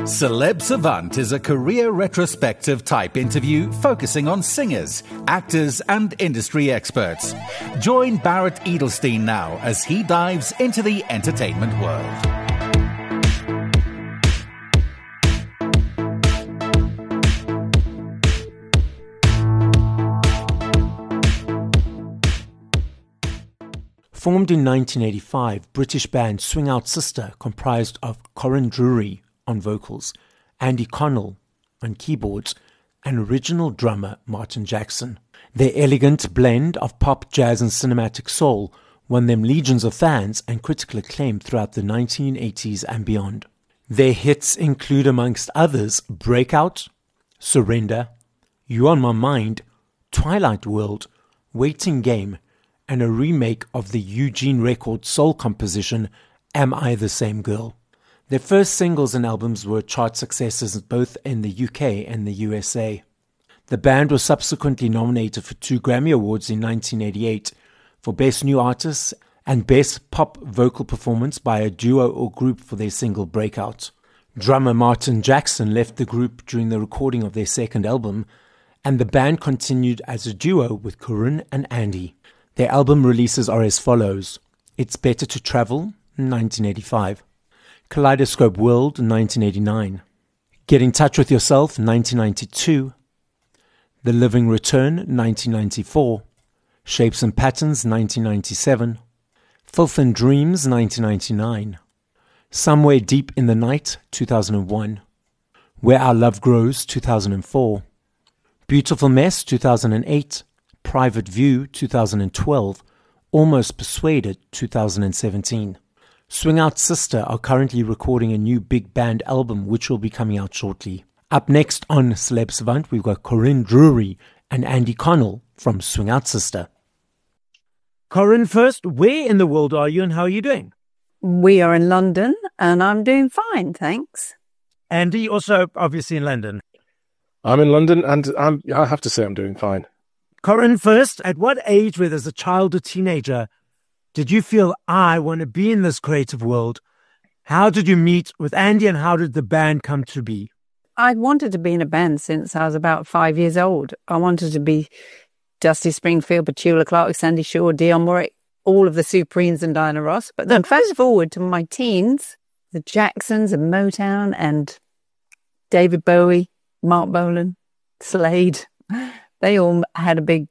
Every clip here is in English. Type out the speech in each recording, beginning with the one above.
Celeb Savant is a career retrospective type interview focusing on singers, actors, and industry experts. Join Barrett Edelstein now as he dives into the entertainment world. Formed in 1985, British band Swing Out Sister comprised of Corinne Drury on vocals, Andy Connell on keyboards, and original drummer Martin Jackson. Their elegant blend of pop, jazz, and cinematic soul won them legions of fans and critical acclaim throughout the 1980s and beyond. Their hits include, amongst others, Breakout, Surrender, You On My Mind, Twilight World, Waiting Game, and a remake of the Eugene Records soul composition, Am I the Same Girl? Their first singles and albums were chart successes both in the UK and the USA. The band was subsequently nominated for 2 Grammy Awards in 1988 for Best New Artist and Best Pop Vocal Performance by a Duo or Group for their single Breakout. Drummer Martin Jackson left the group during the recording of their second album, and the band continued as a duo with Corinne and Andy. Their album releases are as follows: It's Better to Travel, 1985. Kaleidoscope World, 1989. Get in Touch with Yourself, 1992. The Living Return, 1994. Shapes and Patterns, 1997. Filth and Dreams, 1999. Somewhere Deep in the Night, 2001. Where Our Love Grows, 2004. Beautiful Mess, 2008. Private View, 2012. Almost Persuaded, 2017. Swing Out Sister are currently recording a new big band album which will be coming out shortly. Up next on Celeb Savant, we've got Corinne Drury and Andy Connell from Swing Out Sister. Corinne, first, where in the world are you and how are you doing? We are in London and I'm doing fine, thanks. Andy, also obviously in London. I'm in London and I have to say I'm doing fine. Corinne, first, at what age, whether as a child or teenager, did you feel, I want to be in this creative world? How did you meet with Andy and how did the band come to be? I'd wanted to be in a band since I was about 5 years old. I wanted to be Dusty Springfield, Petula Clark, Sandy Shaw, Dionne Warwick, all of the Supremes and Diana Ross. But then fast forward to my teens, the Jacksons and Motown and David Bowie, Mark Bolan, Slade, they all had a big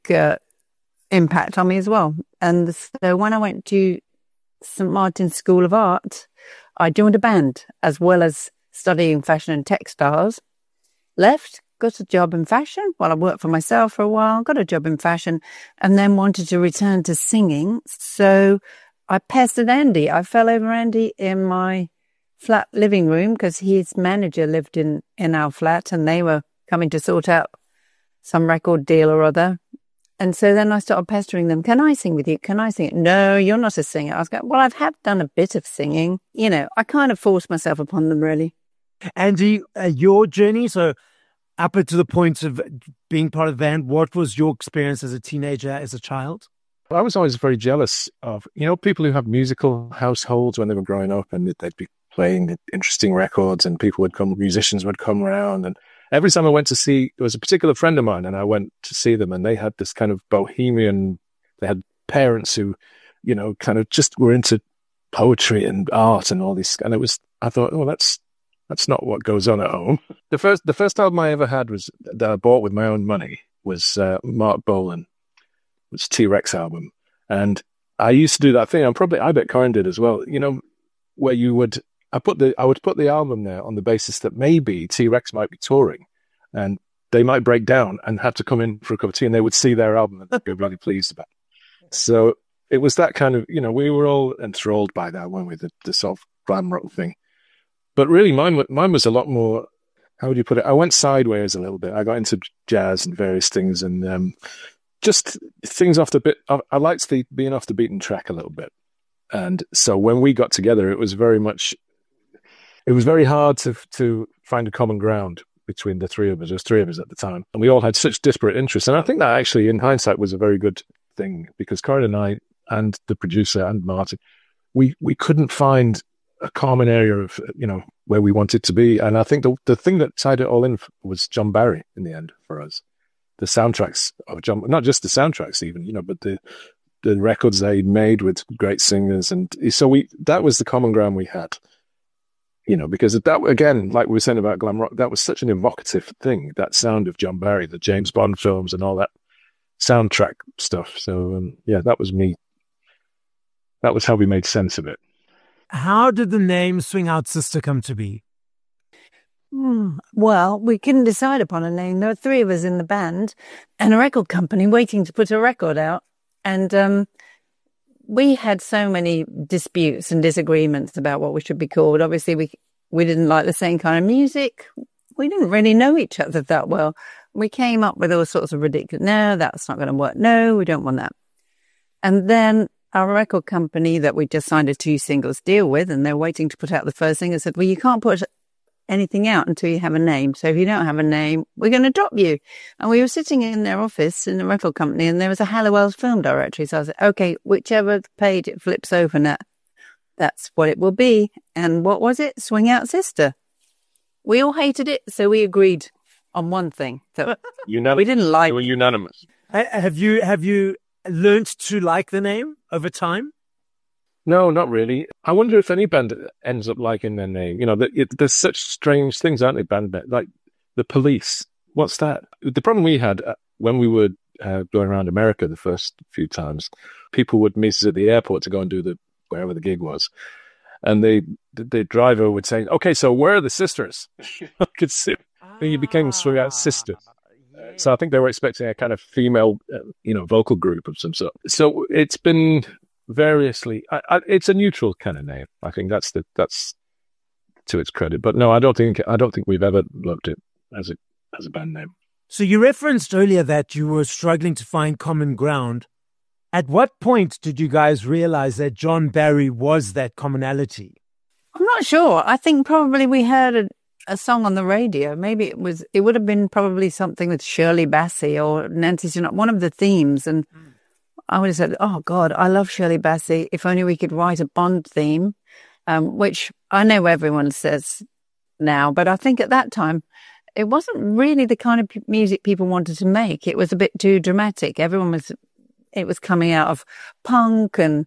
impact on me as well. And so when I went to St. Martin's School of Art, I joined a band as well as studying fashion and textiles. Left, got a job in fashion. Well, I worked for myself for a while, got a job in fashion, and then wanted to return to singing. So I pestered Andy. I fell over Andy in my flat living room because his manager lived in our flat and they were coming to sort out some record deal or other. And so then I started pestering them. Can I sing with you? Can I sing? No, you're not a singer. I was going, well, have done a bit of singing. You know, I kind of forced myself upon them, really. Andy, your journey, so up to the point of being part of the band, what was your experience as a teenager, as a child? I was always very jealous of, people who have musical households when they were growing up and they'd be playing interesting records and musicians would come around. And every time I went to see, there was a particular friend of mine and I went to see them and they had this kind of bohemian, they had parents who, kind of just were into poetry and art and all this. And I thought, oh, that's not what goes on at home. The first album I ever had that I bought with my own money was Mark Bolan, was T-Rex album. And I used to do that thing, I bet Corinne did as well, where I would put the album there on the basis that maybe T-Rex might be touring and they might break down and have to come in for a cup of tea and they would see their album and they'd be bloody pleased about it. So it was that kind of, we were all enthralled by that, weren't we? The sort of glam rock thing. But really mine was a lot more, how would you put it? I went sideways a little bit. I got into jazz and various things and just things off the bit. I liked being off the beaten track a little bit. And so when we got together, it was very hard to find a common ground between the three of us. There was 3 of us at the time. And we all had such disparate interests. And I think that actually, in hindsight, was a very good thing because Corinne and I and the producer and Martin, we couldn't find a common area of, where we wanted to be. And I think the thing that tied it all in was John Barry in the end for us. The soundtracks of John, not just the soundtracks even, but the records they made with great singers. And so that was the common ground we had, because that, again, like we were saying about glam rock, that was such an evocative thing, that sound of John Barry, the James Bond films and all that soundtrack stuff. So, that was me. That was how we made sense of it. How did the name Swing Out Sister come to be? Well, we couldn't decide upon a name. There were three of us in the band and a record company waiting to put a record out. And we had so many disputes and disagreements about what we should be called. Obviously, we didn't like the same kind of music. We didn't really know each other that well. We came up with all sorts of ridiculous, no, that's not going to work. No, we don't want that. And then our record company that we just signed a 2 singles deal with, and they're waiting to put out the first single, said, well, you can't put anything out until you have a name. So if you don't have a name, we're going to drop you. And we were sitting in their office in the record company, and there was a Hallowell's film directory. So I said, okay, whichever page it flips open at, that's what it will be. And what was it? Swing Out Sister. We all hated it, so we agreed on one thing. So we didn't like. We were unanimous. Have you learned to like the name over time? No, not really. I wonder if any band ends up liking their name. There's such strange things, aren't they, band like The Police. What's that? The problem we had when we were going around America the first few times, people would meet us at the airport to go and do wherever the gig was. And the driver would say, okay, so where are the sisters? I could see. You became Swing Out Sisters. So I think they were expecting a kind of female, vocal group of some sort. So it's been variously. It's a neutral kind of name. I think that's to its credit. But no, I don't think we've ever loved it as a band name. So you referenced earlier that you were struggling to find common ground. At what point did you guys realize that John Barry was that commonality? I'm not sure. I think probably we heard a song on the radio. Maybe it would have been probably something with Shirley Bassey or Nancy Sinatra, one of the themes. And I would have said, oh God, I love Shirley Bassey. If only we could write a Bond theme, which I know everyone says now, but I think at that time, it wasn't really the kind of music people wanted to make. It was a bit too dramatic. It was coming out of punk and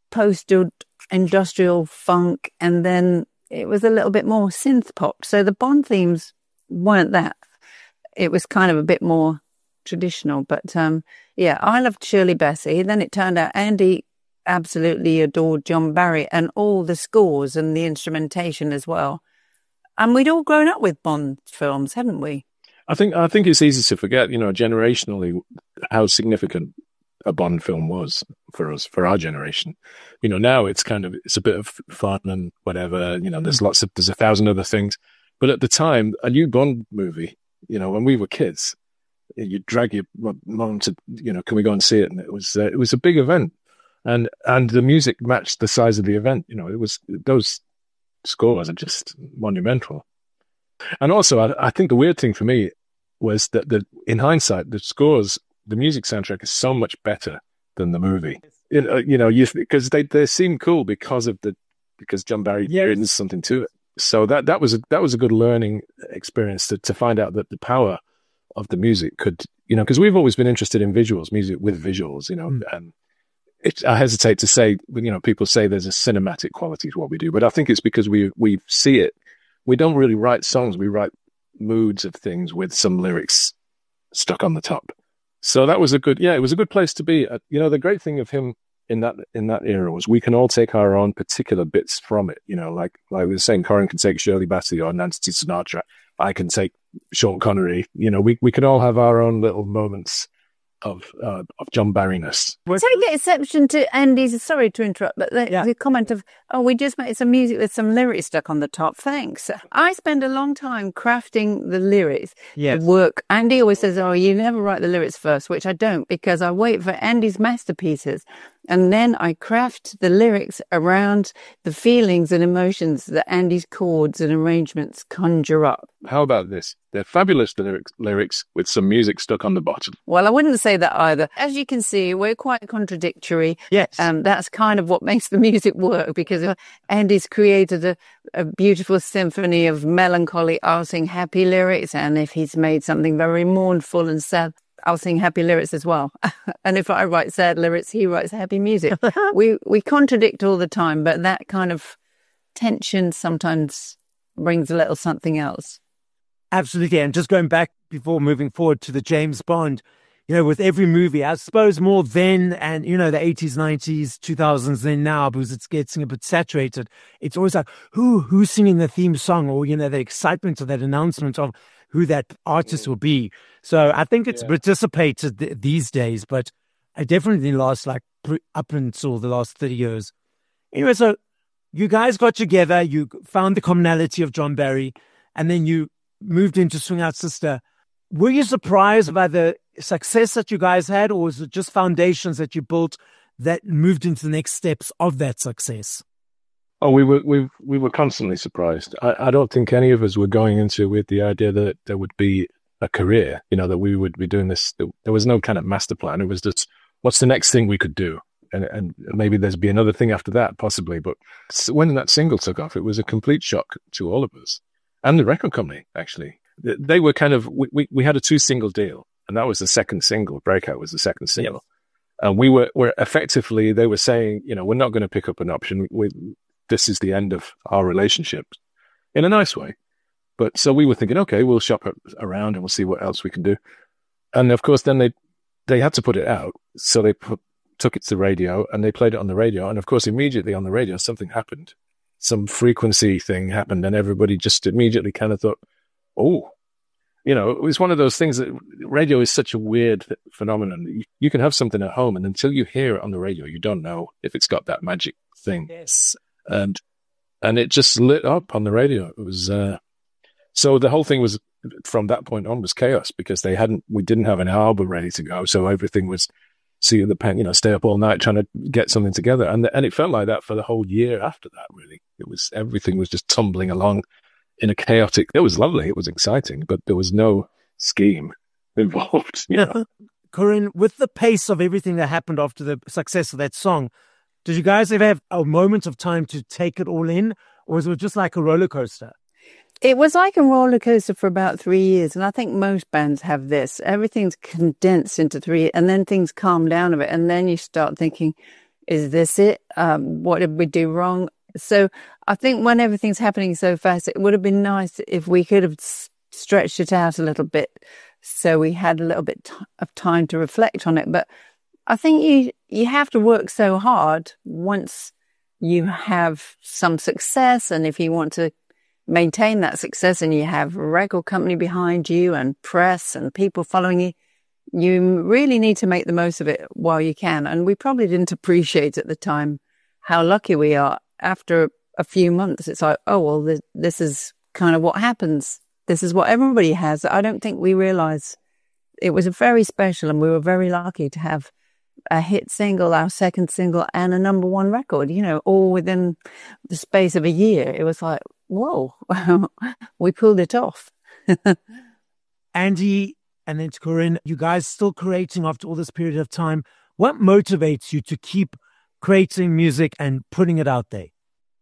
post-industrial funk, and then it was a little bit more synth pop. So the Bond themes weren't that. It was kind of a bit more traditional. But I loved Shirley Bassey. Then it turned out Andy absolutely adored John Barry and all the scores and the instrumentation as well. And we'd all grown up with Bond films, hadn't we? I think it's easy to forget, generationally, how significant a Bond film was for us, for our generation. Now it's a bit of fun and whatever, there's 1,000 other things. But at the time, a new Bond movie, when we were kids, you'd drag your mom to, can we go and see it? And it was a big event. And the music matched the size of the event. Those scores are just monumental. And also, I think the weird thing for me was that in hindsight, the music soundtrack is so much better than the movie. Because they seem cool because John Barry brings something to it. So that was a good learning experience to find out that the power of the music could, because we've always been interested in visuals, music with visuals, and I hesitate to say, people say there's a cinematic quality to what we do, but I think it's because we see it. We don't really write songs. We write moods of things with some lyrics stuck on the top. So that was it was a good place to be. The great thing of him in that era was we can all take our own particular bits from it. Like we were saying, Corin can take Shirley Bassey or Nancy Sinatra. I can take Sean Connery. We can all have our own little moments of John Barry-ness. Take the exception to Andy's, sorry to interrupt, but the comment of, we just made some music with some lyrics stuck on the top. Thanks. I spend a long time crafting the lyrics, the work. Andy always says, you never write the lyrics first, which I don't, because I wait for Andy's masterpieces. And then I craft the lyrics around the feelings and emotions that Andy's chords and arrangements conjure up. How about this? They're fabulous lyrics with some music stuck on the bottom. Well, I wouldn't say that either. As you can see, we're quite contradictory. Yes. That's kind of what makes the music work, because Andy's created a beautiful symphony of melancholy, I'll sing happy lyrics. And if he's made something very mournful and sad, I'll sing happy lyrics as well. And if I write sad lyrics, he writes happy music. We contradict all the time, but that kind of tension sometimes brings a little something else. Absolutely. And just going back before moving forward to the James Bond, with every movie, I suppose more then and, the 80s, 90s, 2000s than now, because it's getting a bit saturated. It's always like, who's singing the theme song, or, the excitement of that announcement of who that artist will be. So I think it's dissipated these days, but it definitely lasts up until the last 30 years. Anyway, so you guys got together, you found the commonality of John Barry, and then you moved into Swing Out Sister. Were you surprised by the success that you guys had, or was it just foundations that you built that moved into the next steps of that success? Oh, we were constantly surprised. I don't think any of us were going into with the idea that there would be a career, that we would be doing this. There was no kind of master plan. It was just, what's the next thing we could do? And maybe there'd be another thing after that, possibly. But when that single took off, it was a complete shock to all of us. And the record company, actually. They were kind of, we had a 2-single deal, and that was the second single. Breakout was the second single. Yep. And we were effectively, they were saying, we're not going to pick up an option. This is the end of our relationship, in a nice way. But so we were thinking, okay, we'll shop around and we'll see what else we can do. And of course, then they had to put it out. So they took it to the radio and they played it on the radio. And of course, immediately on the radio, something happened. Some frequency thing happened, and everybody just immediately kind of thought, oh, it was one of those things that radio is such a weird phenomenon. You can have something at home, and until you hear it on the radio, you don't know if it's got that magic thing. Yes. And it just lit up on the radio. It was, so the whole thing was, from that point on, was chaos, because we didn't have an album ready to go. So everything was, stay up all night trying to get something together. And it felt like that for the whole year after that, really. Everything was just tumbling along in a chaotic, it was lovely. It was exciting, but there was no scheme involved. Corinne, with the pace of everything that happened after the success of that song, did you guys ever have a moment of time to take it all in, or was it just like a roller coaster? It was like a roller coaster for about 3 years, and I think most bands have this. Everything's condensed into 3, and then things calm down a bit, and then you start thinking, is this it? What did we do wrong? So I think when everything's happening so fast, it would have been nice if we could have stretched it out a little bit so we had a little bit of time to reflect on it. But I think you have to work so hard once you have some success, and if you want to maintain that success and you have a record company behind you and press and people following you, you really need to make the most of it while you can. And we probably didn't appreciate at the time how lucky we are. After a few months, it's like, oh, well, this is kind of what happens. This is what everybody has. I don't think we realize it was very special, and we were very lucky to have a hit single, our second single, and a number 1 record, all within the space of a year. It was like, whoa, we pulled it off. Andy, and then to Corinne, you guys still creating after all this period of time. What motivates you to keep creating music and putting it out there?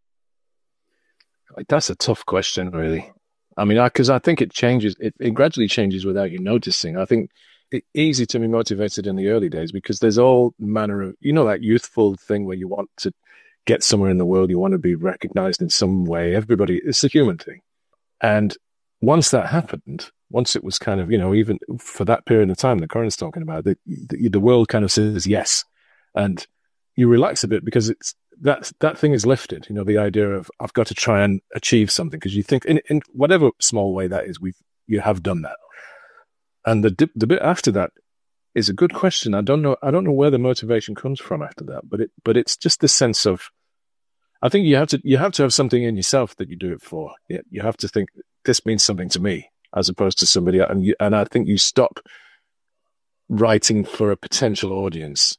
That's a tough question, really. I mean, because I think it changes. It gradually changes without you noticing. I think it's easy to be motivated in the early days because there's all manner of, that youthful thing where you want to get somewhere in the world. You want to be recognized in some way. It's a human thing. And once that happened, once it was kind of, even for that period of time that Corinne's talking about, the world kind of says yes. And you relax a bit because that thing is lifted, the idea of I've got to try and achieve something, because you think in whatever small way that is, you have done that. And the bit after that is a good question. I don't know where the motivation comes from after that, but it's just the sense of, I think you have to have something in yourself that you do it for. You have to think, this means something to me as opposed to somebody else. And I think you stop writing for a potential audience.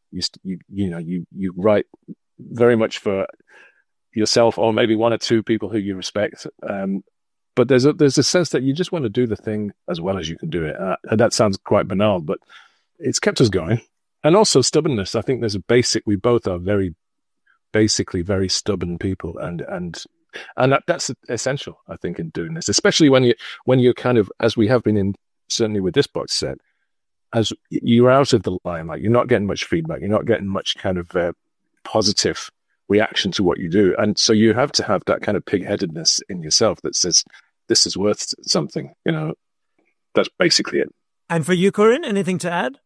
You write very much for yourself or maybe one or two people who you respect. But there's a sense that you just want to do the thing as well as you can do it. And that sounds quite banal, but it's kept us going. And also stubbornness. I think we both are basically very stubborn people, and that's essential, I think, in doing this, especially when you're kind of, as we have been in, certainly with this box set, as you're out of the limelight, you're not getting much feedback, you're not getting much kind of positive reaction to what you do. And so you have to have that kind of pig-headedness in yourself that says, this is worth something, that's basically it. And for you, Corinne, anything to add?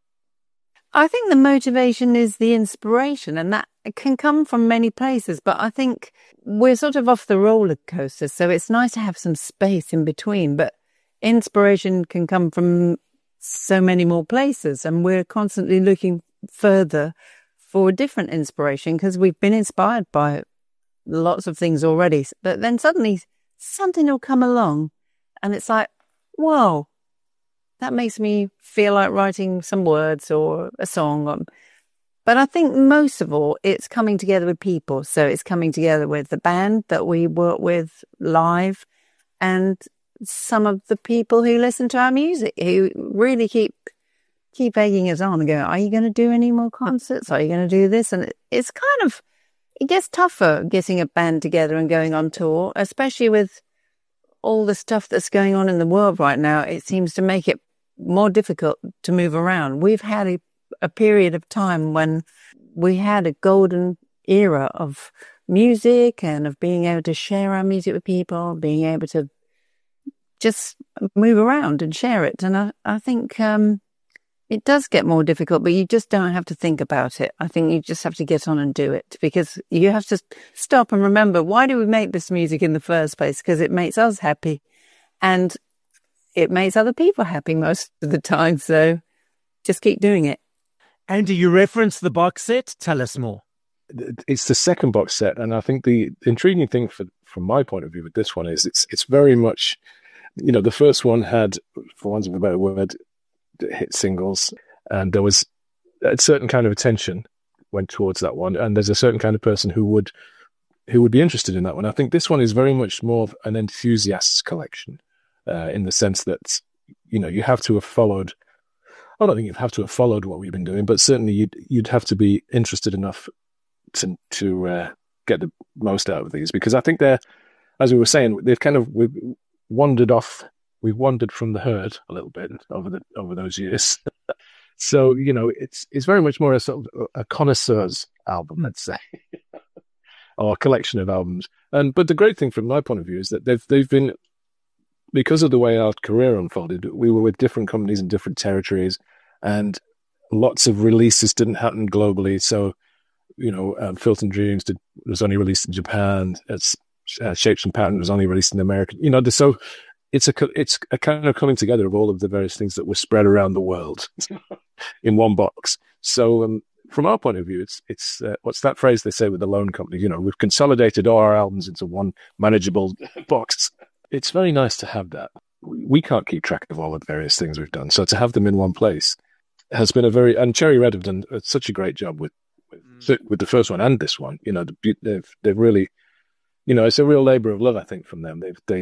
I think the motivation is the inspiration, and that can come from many places. But I think we're sort of off the roller coaster, so it's nice to have some space in between. But inspiration can come from so many more places, and we're constantly looking further for different inspiration because we've been inspired by lots of things already. But then suddenly something will come along, and it's like, whoa. That makes me feel like writing some words or a song. But I think most of all, it's coming together with people. So it's coming together with the band that we work with live and some of the people who listen to our music, who really keep egging us on and going, are you going to do any more concerts? Are you going to do this? And it's kind of, it gets tougher getting a band together and going on tour, especially with all the stuff that's going on in the world right now. It seems to make it more difficult to move around. We've had a period of time when we had a golden era of music and of being able to share our music with people, being able to just move around and share it. And I think it does get more difficult, but you just don't have to think about it. I think you just have to get on and do it, because you have to stop and remember, why do we make this music in the first place? Because it makes us happy. And it makes other people happy most of the time. So just keep doing it. Andy, you referenced the box set. Tell us more. It's the second box set. And I think the intriguing thing from my point of view with this one is it's very much, the first one had, for want of a better word, hit singles. And there was a certain kind of attention went towards that one. And there's a certain kind of person who would be interested in that one. I think this one is very much more of an enthusiast's collection. In the sense that, you have to have followed, I don't think you have to have followed what we've been doing, but certainly you'd have to be interested enough to get the most out of these, because I think they're, as we were saying, we've wandered from the herd a little bit over those years. So, it's very much more a sort of a connoisseur's album, let's say, or a collection of albums. But the great thing from my point of view is that they've been, because of the way our career unfolded, we were with different companies in different territories, and lots of releases didn't happen globally. So, Filth and Dreams was only released in Japan. Shapes and Patterns was only released in America. So it's a kind of coming together of all of the various things that were spread around the world in one box. So from our point of view, it's what's that phrase they say with the loan company? We've consolidated all our albums into one manageable box. It's very nice to have that. We can't keep track of all the various things we've done. So to have them in one place has been and Cherry Red have done such a great job with the first one and this one. They've really, it's a real labor of love, I think, from them. They're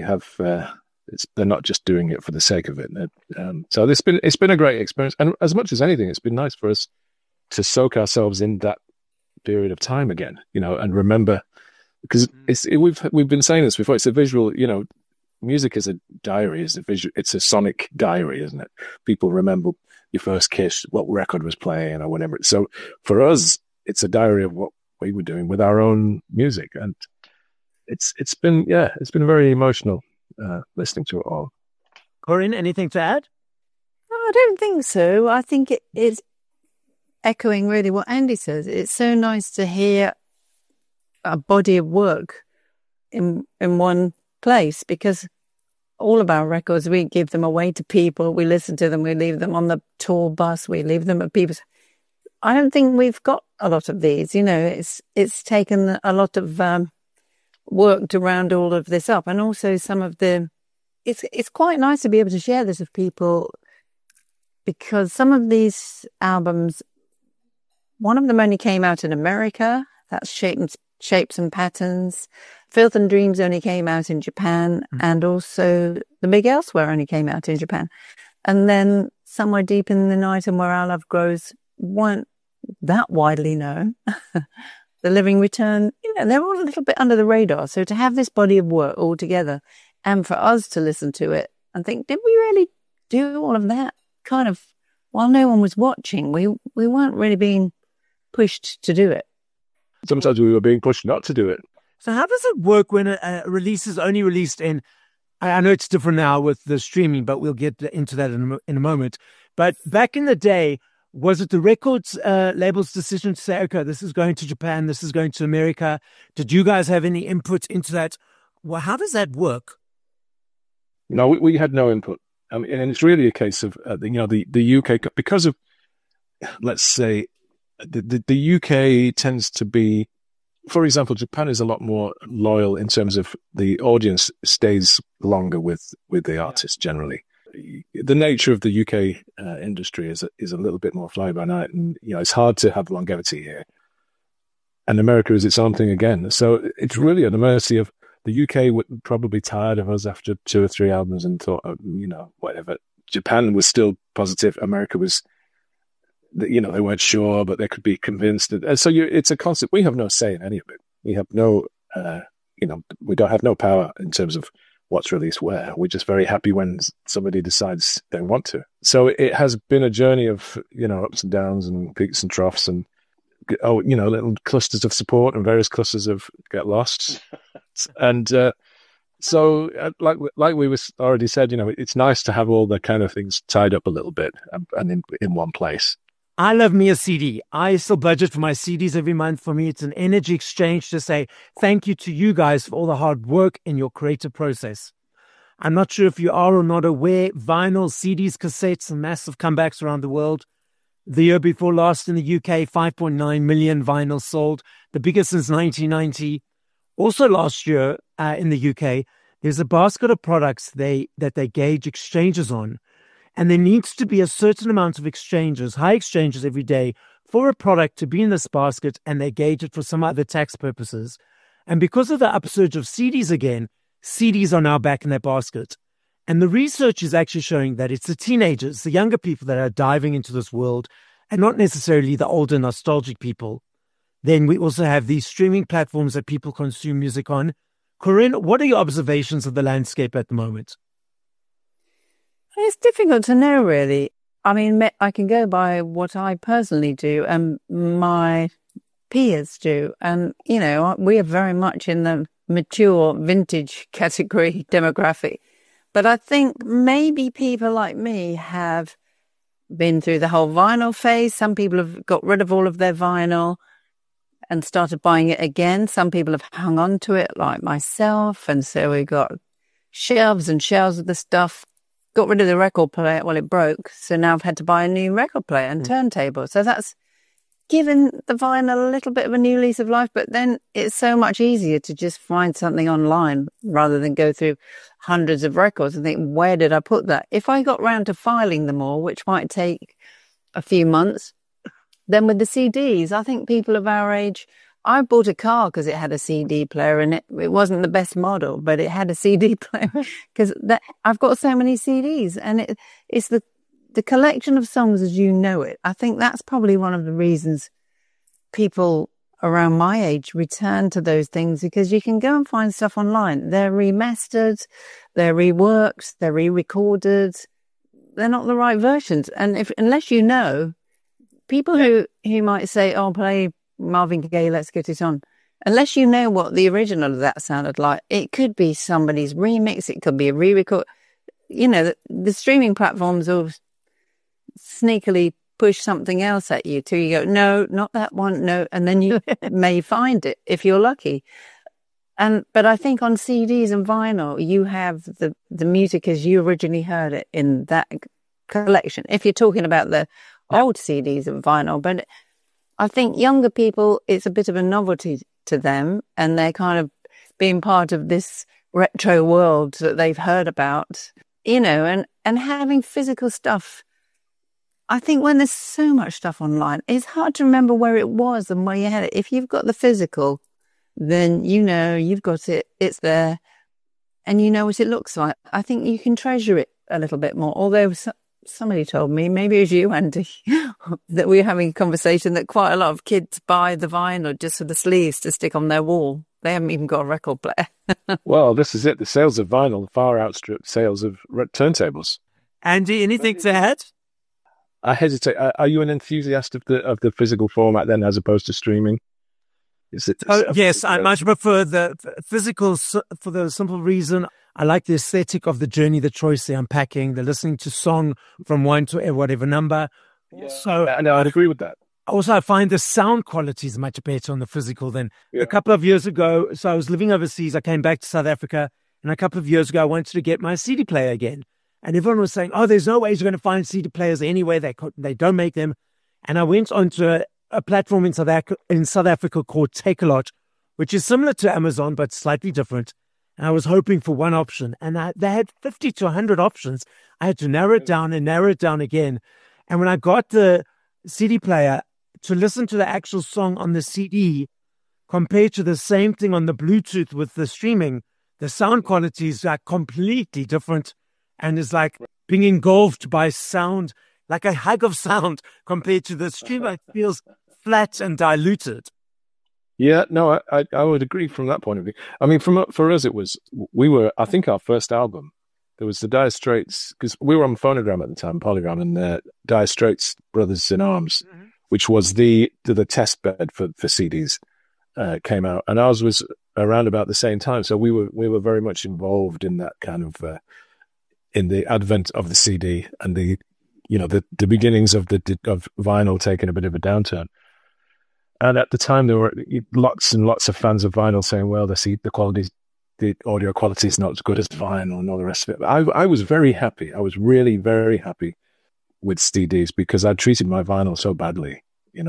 not just doing it for the sake of it. So it's been a great experience. And as much as anything, it's been nice for us to soak ourselves in that period of time again, and remember, because we've been saying this before, it's a visual, music is a diary, it's a sonic diary, isn't it? People remember your first kiss, what record was playing or whatever. So for us, it's a diary of what we were doing with our own music. And it's been very emotional listening to it all. Corinne, anything to add? No, I don't think so. I think it is echoing really what Andy says. It's so nice to hear a body of work in one place, because all of our records, we give them away to people, we listen to them, we leave them on the tour bus, we leave them at people's. I don't think we've got a lot of these. It's taken a lot of work to round all of this up, and also some of the. It's quite nice to be able to share this with people because some of these albums, one of them only came out in America. That's Shapes and Patterns. Filth and Dreams only came out in Japan, and also The Big Elsewhere only came out in Japan. And then Somewhere Deep in the Night and Where Our Love Grows weren't that widely known. The Living Return, they're all a little bit under the radar. So to have this body of work all together and for us to listen to it and think, did we really do all of that? Kind of, while no one was watching, we weren't really being pushed to do it. Sometimes we were being pushed not to do it. So how does it work when a release is only released in, I know it's different now with the streaming, but we'll get into that in a moment. But back in the day, was it the records label's decision to say, okay, this is going to Japan, this is going to America? Did you guys have any input into that? Well, how does that work? No, we had no input. I mean, and it's really a case of, the UK, because of, let's say, the UK tends to be, for example, Japan is a lot more loyal in terms of the audience stays longer with the artist generally. The nature of the UK industry is a little bit more fly by night, and it's hard to have longevity here. And America is its own thing again, so it's really at the mercy of the UK. Would probably tired of us after 2 or 3 albums and thought, whatever. Japan was still positive. America was, they weren't sure, but they could be convinced. And so it's a constant. We have no say in any of it. We have no, we don't have no power in terms of what's released where. We're just very happy when somebody decides they want to. So it has been a journey of, ups and downs and peaks and troughs and, little clusters of support and various clusters of get lost. And so like we was already said, it's nice to have all the kind of things tied up a little bit and in one place. I love me a CD. I still budget for my CDs every month. For me, it's an energy exchange to say thank you to you guys for all the hard work in your creative process. I'm not sure if you are or not aware, vinyl, CDs, cassettes, and massive comebacks around the world. The year before last in the UK, 5.9 million vinyls sold, the biggest since 1990. Also last year in the UK, there's a basket of products that they gauge exchanges on. And there needs to be a certain amount of exchanges, high exchanges every day for a product to be in this basket, and they gauge it for some other tax purposes. And because of the upsurge of CDs again, CDs are now back in that basket. And the research is actually showing that it's the teenagers, the younger people that are diving into this world, and not necessarily the older nostalgic people. Then we also have these streaming platforms that people consume music on. Corinne, what are your observations of the landscape at the moment? It's difficult to know, really. I mean, I can go by what I personally do and my peers do. And, we are very much in the mature vintage category demographic. But I think maybe people like me have been through the whole vinyl phase. Some people have got rid of all of their vinyl and started buying it again. Some people have hung on to it, like myself. And so we got shelves and shelves of the stuff. Got rid of the record player, well, it broke. So now I've had to buy a new record player and turntable. So that's given the vinyl a little bit of a new lease of life. But then it's so much easier to just find something online rather than go through hundreds of records and think, where did I put that? If I got round to filing them all, which might take a few months, then with the CDs, I think people of our age, I bought a car because it had a CD player in it. It wasn't the best model, but it had a CD player because I've got so many CDs, and it's the collection of songs as you know it. I think that's probably one of the reasons people around my age return to those things, because you can go and find stuff online. They're remastered, they're reworked, they're re-recorded. They're not the right versions. And unless you know, people who might say, oh, play Marvin Gaye, Let's Get It On. Unless you know what the original of that sounded like, it could be somebody's remix, it could be a re-record. The streaming platforms will sneakily push something else at you till you go, no, not that one, no. And then you may find it if you're lucky. But I think on CDs and vinyl, you have the music as you originally heard it in that collection. If you're talking about the old CDs and vinyl, but I think younger people, it's a bit of a novelty to them, and they're kind of being part of this retro world that they've heard about, and having physical stuff I think when there's so much stuff online, it's hard to remember where it was and where you had it. If you've got the physical, then you know you've got it, it's there, and you know what it looks like. I think you can treasure it a little bit more. Although somebody told me, maybe it was you, Andy, that we were having a conversation that quite a lot of kids buy the vinyl just for the sleeves to stick on their wall. They haven't even got a record player. Well, this is it. The sales of vinyl far outstrip sales of turntables. Andy, anything to add? I hesitate. Are you an enthusiast of the physical format then, as opposed to streaming? Is it? Yes, I much prefer the physical for the simple reason I like the aesthetic of the journey, the choice, the unpacking, the listening to song from 1 to whatever number. Yeah. So, no, I'd agree with that. Also, I find the sound quality is much better on the physical than a couple of years ago. So I was living overseas. I came back to South Africa, and a couple of years ago, I wanted to get my CD player again. And everyone was saying, oh, there's no way you're going to find CD players anywhere. They don't make them. And I went onto a platform in South Africa called Takealot, which is similar to Amazon, but slightly different. And I was hoping for one option. And they had 50 to 100 options. I had to narrow it down and narrow it down again. And when I got the CD player, to listen to the actual song on the CD compared to the same thing on the Bluetooth with the streaming, the sound quality is like completely different and is like being engulfed by sound, like a hug of sound compared to the streamer. It feels flat and diluted. Yeah, no, I would agree from that point of view. I mean, for us, I think our first album, there was the Dire Straits, because we were on Phonogram at the time, Polygram, and Dire Straits Brothers in Arms, which was the test bed for CDs, came out, and ours was around about the same time. So we were very much involved in that kind of in the advent of the CD and the beginnings of vinyl taking a bit of a downturn. And at the time, there were lots and lots of fans of vinyl saying, "Well, the audio quality is not as good as vinyl," and all the rest of it. But I was very happy. I was really very happy with CDs because I treated my vinyl so badly.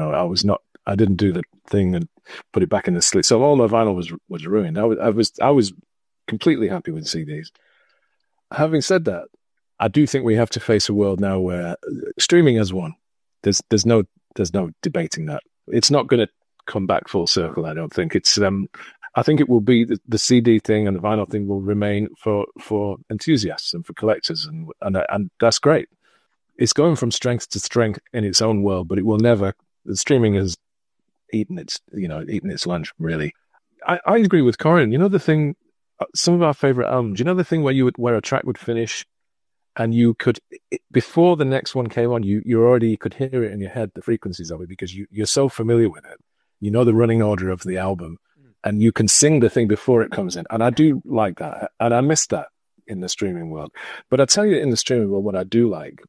I didn't do the thing and put it back in the slit. So all my vinyl was ruined. I was completely happy with CDs. Having said that, I do think we have to face a world now where streaming has won. There's no debating that. It's not going to come back full circle. I don't think it's. I think it will be the CD thing and the vinyl thing will remain for enthusiasts and for collectors, and that's great. It's going from strength to strength in its own world, but it will never. The streaming has eaten its lunch, really. I agree with Corin. The thing. Some of our favorite albums. The thing where a track would finish, and you could, before the next one came on, you already could hear it in your head, the frequencies of it, because you're so familiar with it. You know the running order of the album, and you can sing the thing before it comes in. And I do like that, and I miss that in the streaming world. But I tell you, in the streaming world, what I do like,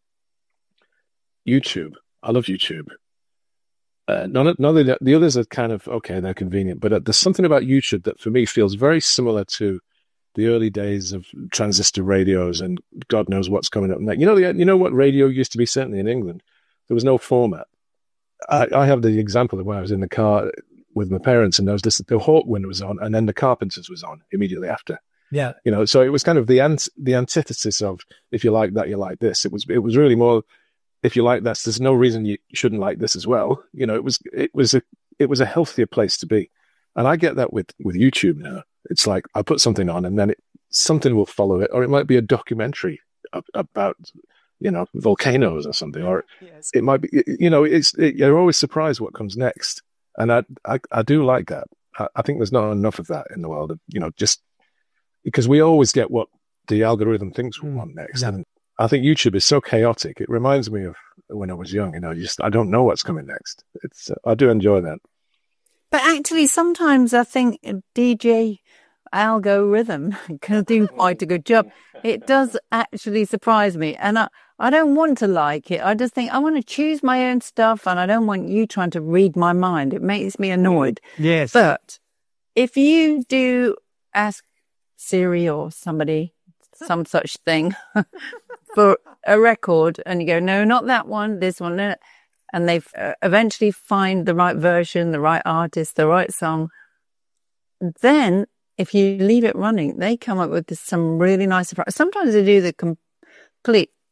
YouTube. I love YouTube. None of the others are kind of, okay, they're convenient, but there's something about YouTube that for me feels very similar to the early days of transistor radios and God knows what's coming up next. You know what radio used to be, certainly in England? There was no format. I have the example of when I was in the car with my parents and there was the Hawkwind was on and then the Carpenters was on immediately after. Yeah. So it was kind of the antithesis of, if you like that, you like this. It was really more, if you like this, there's no reason you shouldn't like this as well. It was a healthier place to be. And I get that with YouTube now. It's like I put something on and then something will follow it, or it might be a documentary about, volcanoes or something, or yes. It might be, you're always surprised what comes next. And I do like that. I think there's not enough of that in the world of, just because we always get what the algorithm thinks we want next. Yeah. And I think YouTube is so chaotic. It reminds me of when I was young, I don't know what's coming next. I do enjoy that. But actually, sometimes I think DJ algorithm can do quite a good job. It does actually surprise me. And I don't want to like it. I just think I want to choose my own stuff and I don't want you trying to read my mind. It makes me annoyed. Yes. But if you do ask Siri or somebody, some such thing, for a record and you go, no, not that one, this one, no. And they eventually find the right version, the right artist, the right song. Then, if you leave it running, they come up with some really nice surprise. Sometimes they do the complete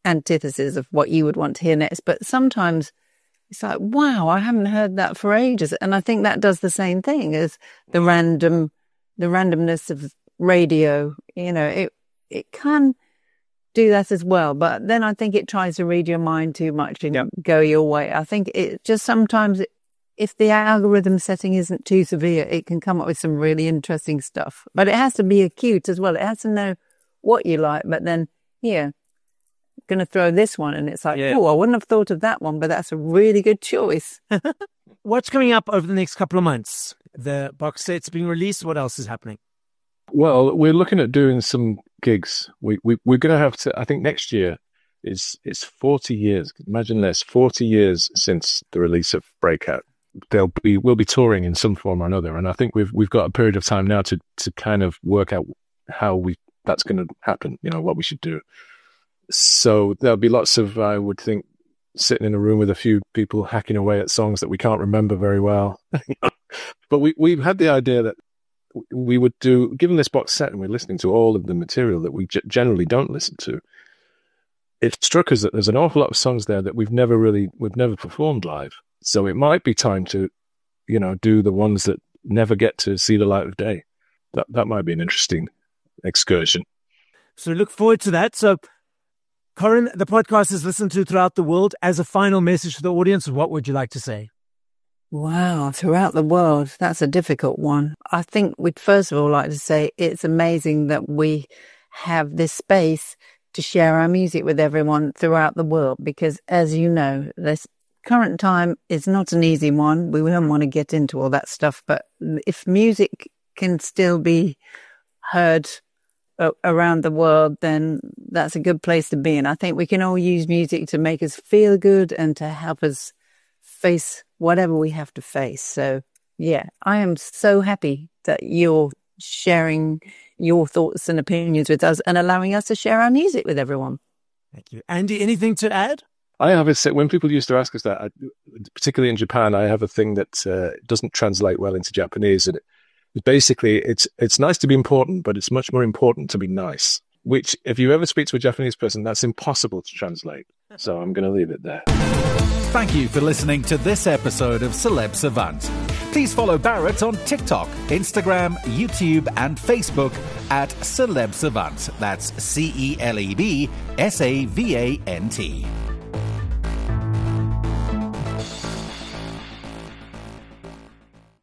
antithesis of what you would want to hear next. But sometimes it's like, wow, I haven't heard that for ages. And I think that does the same thing as the randomness of radio. You know, it can do that as well. But then I think it tries to read your mind too much and go your way. I think it just sometimes, if the algorithm setting isn't too severe, it can come up with some really interesting stuff. But it has to be acute as well. It has to know what you like. But then, here, going to throw this one. And it's like, oh, I wouldn't have thought of that one, but that's a really good choice. What's coming up over the next couple of months? The box set's being released. What else is happening? Well, we're looking at doing some gigs. We're going to have to, I think next year it's 40 years. Imagine this, 40 years since the release of Breakout. We'll be touring in some form or another. And I think we've got a period of time now to kind of work out how that's going to happen, you know, what we should do. So there'll be lots of, I would think, sitting in a room with a few people hacking away at songs that we can't remember very well. But we've had the idea that we would do, given this box set and we're listening to all of the material that we generally don't listen to, it struck us that there's an awful lot of songs there that we've never performed live. So it might be time to, you know, do the ones that never get to see the light of day. That might be an interesting excursion. So look forward to that. So, Corinne, the podcast is listened to throughout the world. As a final message to the audience, what would you like to say? Wow, throughout the world, that's a difficult one. I think we'd first of all like to say it's amazing that we have this space to share our music with everyone throughout the world, because as you know, this current time is not an easy one. We don't want to get into all that stuff, but if music can still be heard around the world, then that's a good place to be. And I think we can all use music to make us feel good and to help us face whatever we have to face. So, yeah, I am so happy that you're sharing your thoughts and opinions with us and allowing us to share our music with everyone. Thank you. Andy, anything to add? I have when people used to ask us that, particularly in Japan, I have a thing that doesn't translate well into Japanese. And basically, it's nice to be important, but it's much more important to be nice, which if you ever speak to a Japanese person, that's impossible to translate. So I'm going to leave it there. Thank you for listening to this episode of Celeb Savant. Please follow Barrett on TikTok, Instagram, YouTube, and Facebook at Celeb Savant. That's CelebSavant.